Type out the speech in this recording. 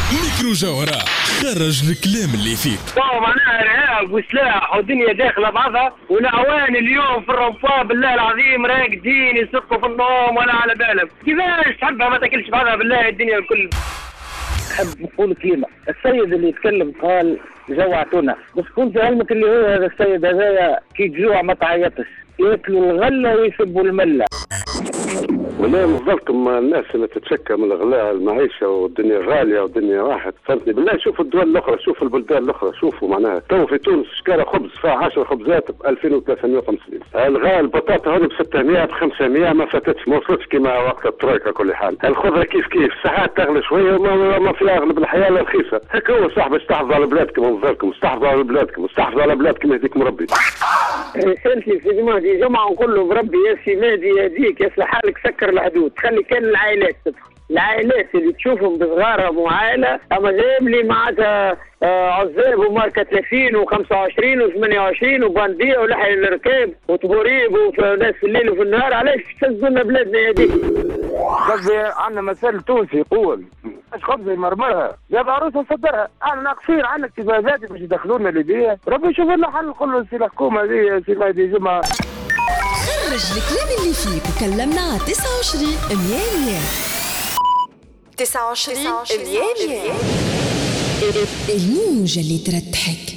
ميكرو جوهرة خرج الكلام اللي فيك. معناها ارهاب وسلاح ودنيا داخله بعضها، والاعوان اليوم في الرنفاه بالله العظيم راقدين يسقوا في النوم ولا على بالهم. كيفاش تحبها ما تاكلش بعضها بالله الدنيا الكل. حب نقول كلمة. السيد اللي يتكلم قال جوعتونا، بس كنت علمك اللي هو هذا السيد هذايا كي تجوع ما تعيطش، ياكلوا الغلة ويسبوا الملة. والله نظلكم الناس اللي تتشكى من الغلاء المعيشة والدنيا غالية والدنيا راحت، فهمتني بالله. شوفوا الدول الأخرى، شوفوا البلدان الأخرى، شوفوا معناها تو في تونس شكارة خبز فيها 10 خبزات ب 2350. الغاء البطاطا هذه ب 600 ب 500 ما فاتتش، ما وصلتش كما وقت الترويكا. كل حال الخضرة كيف كيف ساعات تغلى شوية وما في أغلب الحياة لا رخيصة. هكا هو صاحب استحفظوا على بلادكم ونظلكم، استحفظوا على بلادكم، استحفظوا على بلادكم يهديكم ربي. رسالتي في جماعة جمعة نقول له بربي يا سيمادي يهديك يصلح حالك سكر الحدود، خلي كان العائلات تدخل. العائلات اللي تشوفهم بصغارهم وعائلة، اما جايب لي معناتها عزاب وماركة 30 و25 و28 وباندية ولحي الركاب وتبوريب وناس في الليل وفي النهار، علاش تهزوا لنا بلادنا يا ديك؟ قصدي عندنا مثل تونسي يقول اش خبز يمرمرها جاب عروسه صدرها. انا ناقصين عندنا اكتفاءات باش يدخلونا ليبيا، ربي يشوف لنا حل. كله سي الحكومه هذه سي مهدي جمعه. خرج الكلام اللي فيك وكلمنا على 29 100 29 100 الموجة اللي ترتحك.